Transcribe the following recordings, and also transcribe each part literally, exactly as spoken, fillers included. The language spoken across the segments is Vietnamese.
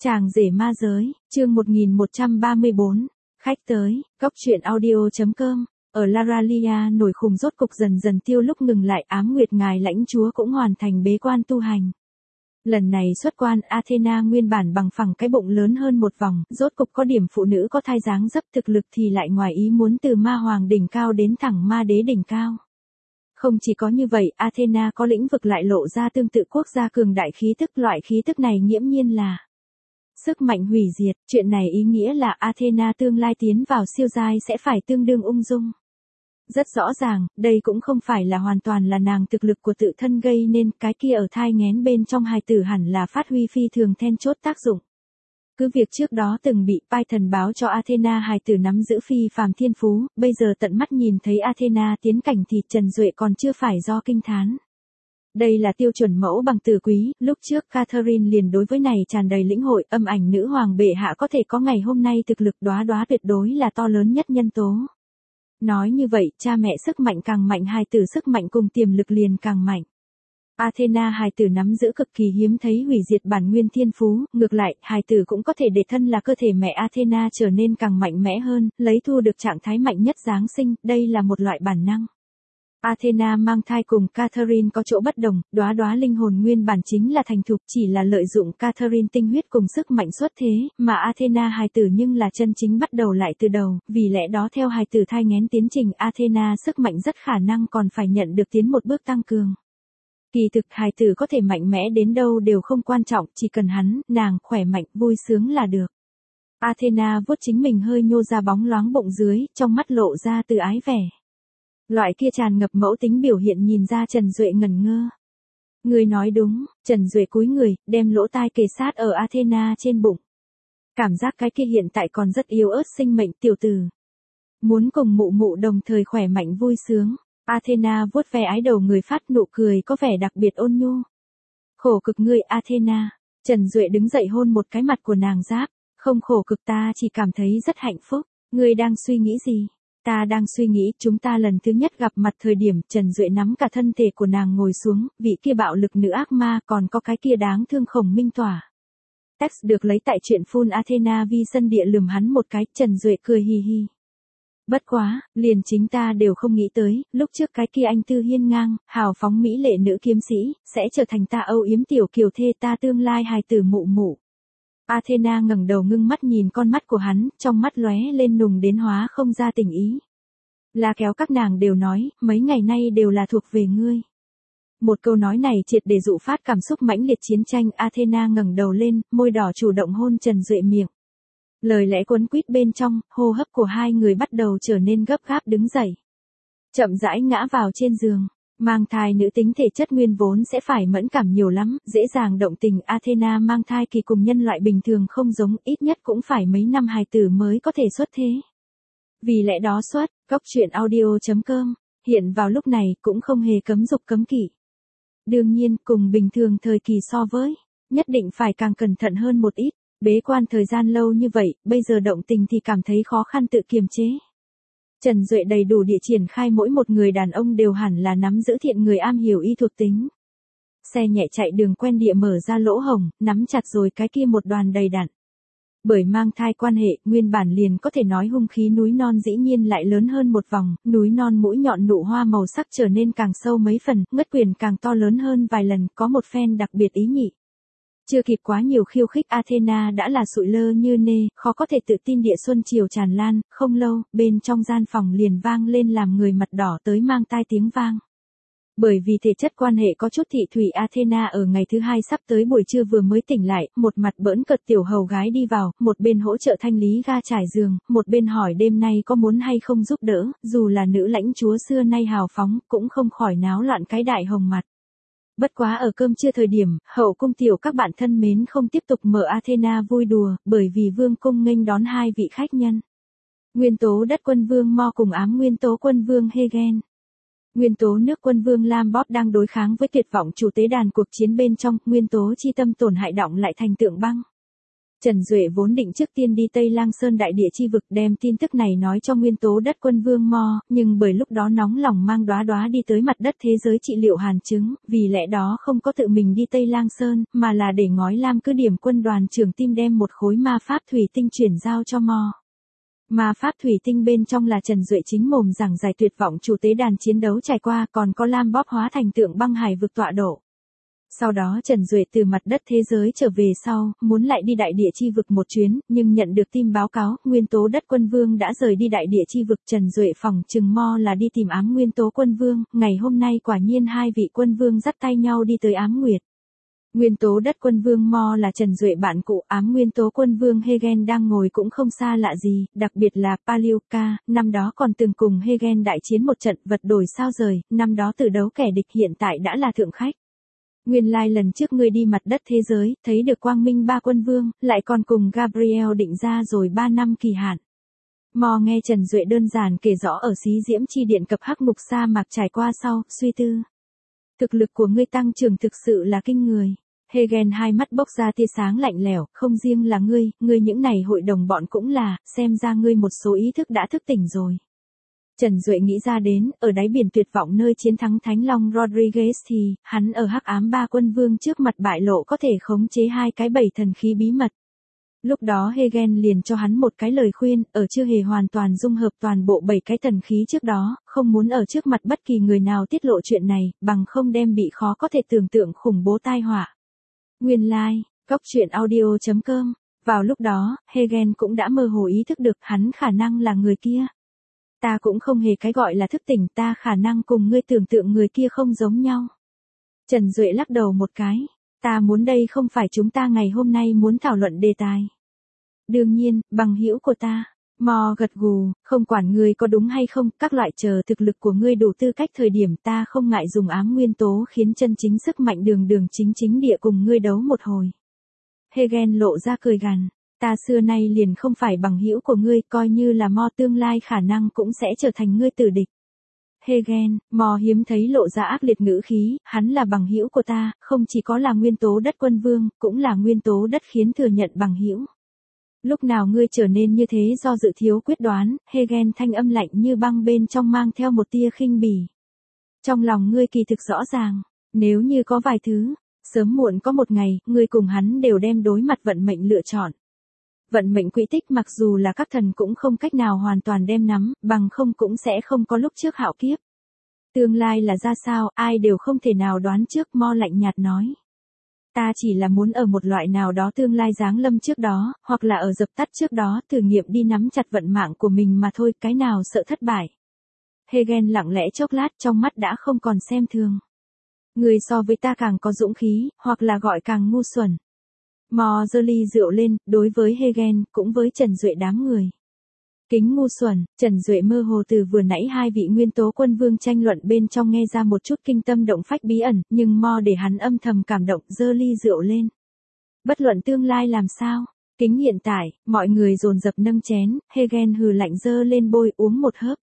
Chàng rể ma giới, chương một nghìn một trăm ba mươi bốn, khách tới, góc truyện audio chấm com, ở Laralia nổi khùng rốt cục dần dần tiêu lúc ngừng lại ám nguyệt ngài lãnh chúa cũng hoàn thành bế quan tu hành. Lần này xuất quan Athena nguyên bản bằng phẳng cái bụng lớn hơn một vòng, rốt cục có điểm phụ nữ có thai dáng dấp thực lực thì lại ngoài ý muốn từ ma hoàng đỉnh cao đến thẳng ma đế đỉnh cao. Không chỉ có như vậy, Athena có lĩnh vực lại lộ ra tương tự quốc gia cường đại khí tức, loại khí tức này nghiễm nhiên là sức mạnh hủy diệt, chuyện này ý nghĩa là Athena tương lai tiến vào siêu giai sẽ phải tương đương ung dung. Rất rõ ràng, đây cũng không phải là hoàn toàn là nàng thực lực của tự thân gây nên, cái kia ở thai nghén bên trong hài tử hẳn là phát huy phi thường then chốt tác dụng. Cứ việc trước đó từng bị Python báo cho Athena hài tử nắm giữ phi phàm thiên phú, bây giờ tận mắt nhìn thấy Athena tiến cảnh thì Trần Duệ còn chưa phải do kinh thán. Đây là tiêu chuẩn mẫu bằng từ quý, lúc trước Catherine liền đối với này tràn đầy lĩnh hội, âm ảnh nữ hoàng bệ hạ có thể có ngày hôm nay thực lực đóa đóa tuyệt đối là to lớn nhất nhân tố. Nói như vậy, cha mẹ sức mạnh càng mạnh hài tử sức mạnh cùng tiềm lực liền càng mạnh. Athena hài tử nắm giữ cực kỳ hiếm thấy hủy diệt bản nguyên thiên phú, ngược lại, hài tử cũng có thể để thân là cơ thể mẹ Athena trở nên càng mạnh mẽ hơn, lấy thu được trạng thái mạnh nhất Giáng sinh, đây là một loại bản năng. Athena mang thai cùng Catherine có chỗ bất đồng, đóa đóa linh hồn nguyên bản chính là thành thục, chỉ là lợi dụng Catherine tinh huyết cùng sức mạnh xuất thế, mà Athena hài tử nhưng là chân chính bắt đầu lại từ đầu, vì lẽ đó theo hài tử thai nghén tiến trình Athena sức mạnh rất khả năng còn phải nhận được tiến một bước tăng cường. Kỳ thực hài tử có thể mạnh mẽ đến đâu đều không quan trọng, chỉ cần hắn, nàng, khỏe mạnh, vui sướng là được. Athena vuốt chính mình hơi nhô ra bóng loáng bụng dưới, trong mắt lộ ra từ ái vẻ. Loại kia tràn ngập mẫu tính biểu hiện nhìn ra Trần Duệ ngẩn ngơ. Người nói đúng, Trần Duệ cúi người, đem lỗ tai kề sát ở Athena trên bụng. Cảm giác cái kia hiện tại còn rất yếu ớt sinh mệnh tiểu tử. Muốn cùng mụ mụ đồng thời khỏe mạnh vui sướng. Athena vuốt ve ái đầu người phát nụ cười có vẻ đặc biệt ôn nhu. Khổ cực ngươi Athena. Trần Duệ đứng dậy hôn một cái mặt của nàng giáp. Không khổ cực ta chỉ cảm thấy rất hạnh phúc. Ngươi đang suy nghĩ gì? Ta đang suy nghĩ chúng ta lần thứ nhất gặp mặt thời điểm Trần Duệ nắm cả thân thể của nàng ngồi xuống, vị kia bạo lực nữ ác ma còn có cái kia đáng thương Khổng Minh Tỏa. Text được lấy tại truyện Full Athena vi sân địa lườm hắn một cái, Trần Duệ cười hi hi. Bất quá, liền chính ta đều không nghĩ tới, lúc trước cái kia anh tư hiên ngang, hào phóng mỹ lệ nữ kiếm sĩ, sẽ trở thành ta âu yếm tiểu kiều thê ta tương lai hài tử mụ mụ. Athena ngẩng đầu ngưng mắt nhìn con mắt của hắn, trong mắt lóe lên nùng đến hóa không ra tình ý. Là kéo các nàng đều nói, mấy ngày nay đều là thuộc về ngươi. Một câu nói này triệt để dụ phát cảm xúc mãnh liệt chiến tranh, Athena ngẩng đầu lên, môi đỏ chủ động hôn Trần Duệ miệng. Lời lẽ cuốn quýt bên trong, hô hấp của hai người bắt đầu trở nên gấp gáp đứng dậy. Chậm rãi ngã vào trên giường. Mang thai nữ tính thể chất nguyên vốn sẽ phải mẫn cảm nhiều lắm, dễ dàng động tình. Athena mang thai kỳ cùng nhân loại bình thường không giống, ít nhất cũng phải mấy năm hài tử mới có thể xuất thế. Vì lẽ đó xuất, góc truyện audio chấm com, hiện vào lúc này cũng không hề cấm dục cấm kỵ. Đương nhiên, cùng bình thường thời kỳ so với, nhất định phải càng cẩn thận hơn một ít, bế quan thời gian lâu như vậy, bây giờ động tình thì cảm thấy khó khăn tự kiềm chế. Trần Duệ đầy đủ địa triển khai mỗi một người đàn ông đều hẳn là nắm giữ thiện người am hiểu y thuộc tính. Xe nhẹ chạy đường quen địa mở ra lỗ hổng, nắm chặt rồi cái kia một đoàn đầy đặn. Bởi mang thai quan hệ, nguyên bản liền có thể nói hung khí núi non dĩ nhiên lại lớn hơn một vòng, núi non mũi nhọn nụ hoa màu sắc trở nên càng sâu mấy phần, ngất quyền càng to lớn hơn vài lần, có một phen đặc biệt ý nhị. Chưa kịp quá nhiều khiêu khích Athena đã là sụi lơ như nê, khó có thể tự tin địa xuân chiều tràn lan, không lâu, bên trong gian phòng liền vang lên làm người mặt đỏ tới mang tai tiếng vang. Bởi vì thể chất quan hệ có chút thị thủy Athena ở ngày thứ hai sắp tới buổi trưa vừa mới tỉnh lại, một mặt bỡn cợt tiểu hầu gái đi vào, một bên hỗ trợ thanh lý ga trải giường, một bên hỏi đêm nay có muốn hay không giúp đỡ, dù là nữ lãnh chúa xưa nay hào phóng, cũng không khỏi náo loạn cái đại hồng mặt. Bất quá ở cơm trưa thời điểm, hậu cung tiểu các bạn thân mến không tiếp tục mở Athena vui đùa, bởi vì vương cung nghênh đón hai vị khách nhân. Nguyên tố đất quân vương Mo cùng ám nguyên tố quân vương Hegen. Nguyên tố nước quân vương Lambot đang đối kháng với tuyệt vọng chủ tế đàn cuộc chiến bên trong, nguyên tố chi tâm tổn hại động lại thành tượng băng. Trần Duệ vốn định trước tiên đi Tây Lang Sơn đại địa chi vực đem tin tức này nói cho nguyên tố đất quân vương Mo, nhưng bởi lúc đó nóng lòng mang đóa đóa đi tới mặt đất thế giới trị liệu hàn chứng, vì lẽ đó không có tự mình đi Tây Lang Sơn, mà là để ngói lam cứ điểm quân đoàn trưởng tim đem một khối ma pháp thủy tinh chuyển giao cho Mo. Ma pháp thủy tinh bên trong là Trần Duệ chính mồm giảng giải tuyệt vọng chủ tế đàn chiến đấu trải qua, còn có lam bóp hóa thành tượng băng hải vực tọa độ. Sau đó Trần Duệ từ mặt đất thế giới trở về sau, muốn lại đi đại địa chi vực một chuyến, nhưng nhận được tin báo cáo, nguyên tố đất quân vương đã rời đi đại địa chi vực. Trần Duệ phỏng chừng Mo là đi tìm ám nguyên tố quân vương, ngày hôm nay quả nhiên hai vị quân vương dắt tay nhau đi tới ám nguyệt. Nguyên tố đất quân vương Mo là Trần Duệ bạn cũ, ám nguyên tố quân vương Hegen đang ngồi cũng không xa lạ gì, đặc biệt là Paliuka, năm đó còn từng cùng Hegen đại chiến một trận, vật đổi sao rời, năm đó từ đấu kẻ địch hiện tại đã là thượng khách. Nguyên lai like lần trước ngươi đi mặt đất thế giới, thấy được quang minh ba quân vương, lại còn cùng Gabriel định ra rồi ba năm kỳ hạn. Mo nghe Trần Duệ đơn giản kể rõ ở xí diễm chi điện cập hắc ngục sa mạc trải qua sau, suy tư. Thực lực của ngươi tăng trưởng thực sự là kinh người. Hegen hai mắt bốc ra tia sáng lạnh lẽo, không riêng là ngươi, ngươi những này hội đồng bọn cũng là, xem ra ngươi một số ý thức đã thức tỉnh rồi. Trần Duệ nghĩ ra đến, ở đáy biển tuyệt vọng nơi chiến thắng Thánh Long Rodriguez thì, hắn ở hắc ám ba quân vương trước mặt bại lộ có thể khống chế hai cái bảy thần khí bí mật. Lúc đó Hegen liền cho hắn một cái lời khuyên, ở chưa hề hoàn toàn dung hợp toàn bộ bảy cái thần khí trước đó, không muốn ở trước mặt bất kỳ người nào tiết lộ chuyện này, bằng không đem bị khó có thể tưởng tượng khủng bố tai họa. Nguyên lai, like, góc truyện audio chấm com, vào lúc đó, Hegen cũng đã mơ hồ ý thức được hắn khả năng là người kia. Ta cũng không hề cái gọi là thức tỉnh, ta khả năng cùng ngươi tưởng tượng người kia không giống nhau. Trần Duệ lắc đầu một cái, ta muốn đây không phải chúng ta ngày hôm nay muốn thảo luận đề tài. Đương nhiên, bằng hữu của ta. Mo gật gù, không quản ngươi có đúng hay không, các loại chờ thực lực của ngươi đủ tư cách thời điểm ta không ngại dùng ám nguyên tố khiến chân chính sức mạnh đường đường chính chính địa cùng ngươi đấu một hồi. Hegen lộ ra cười gằn. Ta xưa nay liền không phải bằng hữu của ngươi, coi như là Mo tương lai khả năng cũng sẽ trở thành ngươi tử địch. Hegen, Mo hiếm thấy lộ ra ác liệt ngữ khí, hắn là bằng hữu của ta, không chỉ có là nguyên tố đất quân vương, cũng là nguyên tố đất khiến thừa nhận bằng hữu. Lúc nào ngươi trở nên như thế do dự thiếu quyết đoán, Hegen thanh âm lạnh như băng bên trong mang theo một tia khinh bỉ. Trong lòng ngươi kỳ thực rõ ràng, nếu như có vài thứ, sớm muộn có một ngày, ngươi cùng hắn đều đem đối mặt vận mệnh lựa chọn. Vận mệnh quỹ tích mặc dù là các thần cũng không cách nào hoàn toàn đem nắm, bằng không cũng sẽ không có lúc trước hạo kiếp. Tương lai là ra sao, ai đều không thể nào đoán trước, Mo lạnh nhạt nói. Ta chỉ là muốn ở một loại nào đó tương lai giáng lâm trước đó, hoặc là ở dập tắt trước đó, thử nghiệm đi nắm chặt vận mạng của mình mà thôi, cái nào sợ thất bại. Hegen lặng lẽ chốc lát, trong mắt đã không còn xem thường. Người so với ta càng có dũng khí, hoặc là gọi càng ngu xuẩn. Mo giơ ly rượu lên, đối với Hegen, cũng với Trần Duệ đám người. Kính ngu xuẩn, Trần Duệ mơ hồ từ vừa nãy hai vị nguyên tố quân vương tranh luận bên trong nghe ra một chút kinh tâm động phách bí ẩn, nhưng Mo để hắn âm thầm cảm động, giơ ly rượu lên. Bất luận tương lai làm sao, kính hiện tại, mọi người dồn dập nâng chén, Hegen hừ lạnh giơ lên bôi uống một hớp.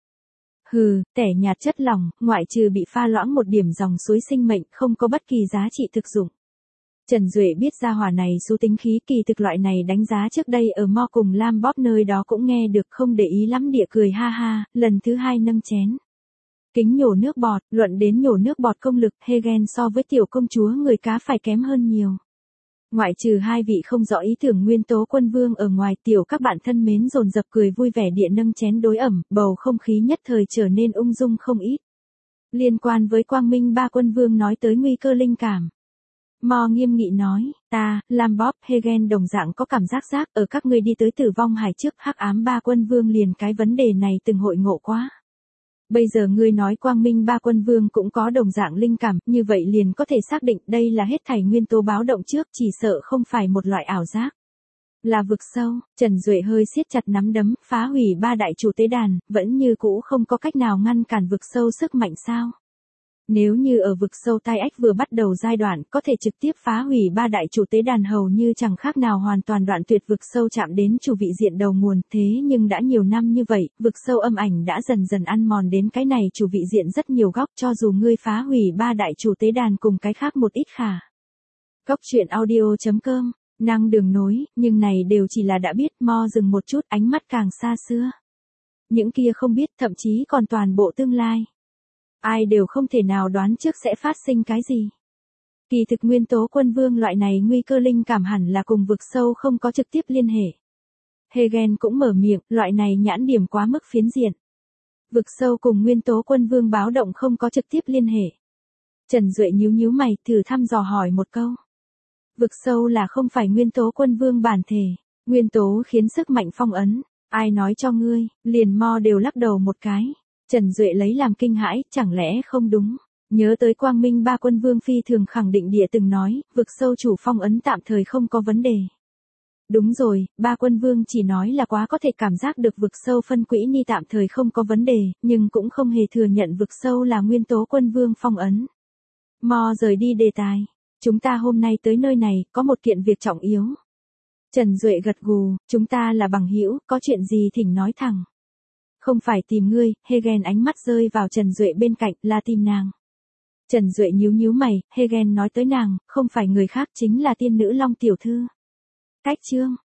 Hừ, tẻ nhạt chất lỏng, ngoại trừ bị pha loãng một điểm dòng suối sinh mệnh, không có bất kỳ giá trị thực dụng. Trần Duệ biết ra hỏa này số tính khí, kỳ thực loại này đánh giá trước đây ở Mo cùng Lam Bóp nơi đó cũng nghe được, không để ý lắm địa cười ha ha, lần thứ hai nâng chén. Kính nhổ nước bọt, luận đến nhổ nước bọt công lực, Hegen so với tiểu công chúa người cá phải kém hơn nhiều. Ngoại trừ hai vị không rõ ý tưởng nguyên tố quân vương ở ngoài, tiểu các bạn thân mến dồn dập cười vui vẻ địa nâng chén đối ẩm, bầu không khí nhất thời trở nên ung dung không ít. Liên quan với quang minh ba quân vương nói tới nguy cơ linh cảm. Mo nghiêm nghị nói, ta, Lam Bóp, Hegen đồng dạng có cảm giác giác, ở các ngươi đi tới tử vong hải trước, hắc ám ba quân vương liền cái vấn đề này từng hội ngộ quá. Bây giờ ngươi nói quang minh ba quân vương cũng có đồng dạng linh cảm, như vậy liền có thể xác định đây là hết thảy nguyên tố báo động trước, chỉ sợ không phải một loại ảo giác. Là vực sâu, Trần Duệ hơi siết chặt nắm đấm, phá hủy ba đại chủ tế đàn, vẫn như cũ không có cách nào ngăn cản vực sâu sức mạnh sao. Nếu như ở vực sâu tai ách vừa bắt đầu giai đoạn, có thể trực tiếp phá hủy ba đại chủ tế đàn hầu như chẳng khác nào hoàn toàn đoạn tuyệt vực sâu chạm đến chủ vị diện đầu nguồn, thế nhưng đã nhiều năm như vậy, vực sâu âm ảnh đã dần dần ăn mòn đến cái này chủ vị diện rất nhiều góc, cho dù ngươi phá hủy ba đại chủ tế đàn cùng cái khác một ít khả. Góc truyện audio chấm com Năng đường nối, nhưng này đều chỉ là đã biết. Mo dừng một chút, ánh mắt càng xa xưa. Những kia không biết, thậm chí còn toàn bộ tương lai. Ai đều không thể nào đoán trước sẽ phát sinh cái gì. Kỳ thực nguyên tố quân vương loại này nguy cơ linh cảm hẳn là cùng vực sâu không có trực tiếp liên hệ. Hegen cũng mở miệng, loại này nhãn điểm quá mức phiến diện. Vực sâu cùng nguyên tố quân vương báo động không có trực tiếp liên hệ. Trần Duệ nhíu nhíu mày, thử thăm dò hỏi một câu. Vực sâu là không phải nguyên tố quân vương bản thể. Nguyên tố khiến sức mạnh phong ấn. Ai nói cho ngươi, liền Mo đều lắc đầu một cái. Trần Duệ lấy làm kinh hãi, chẳng lẽ không đúng. Nhớ tới Quang Minh ba quân vương phi thường khẳng định địa từng nói, vực sâu chủ phong ấn tạm thời không có vấn đề. Đúng rồi, ba quân vương chỉ nói là quá có thể cảm giác được vực sâu phân quỹ ni tạm thời không có vấn đề, nhưng cũng không hề thừa nhận vực sâu là nguyên tố quân vương phong ấn. Mo rời đi đề tài. Chúng ta hôm nay tới nơi này, có một kiện việc trọng yếu. Trần Duệ gật gù, chúng ta là bằng hữu, có chuyện gì thỉnh nói thẳng. Không phải tìm ngươi, Hegen ánh mắt rơi vào Trần Duệ bên cạnh, là tìm nàng. Trần Duệ nhíu nhíu mày, Hegen nói tới nàng, không phải người khác chính là tiên nữ Long tiểu thư. Cách chương,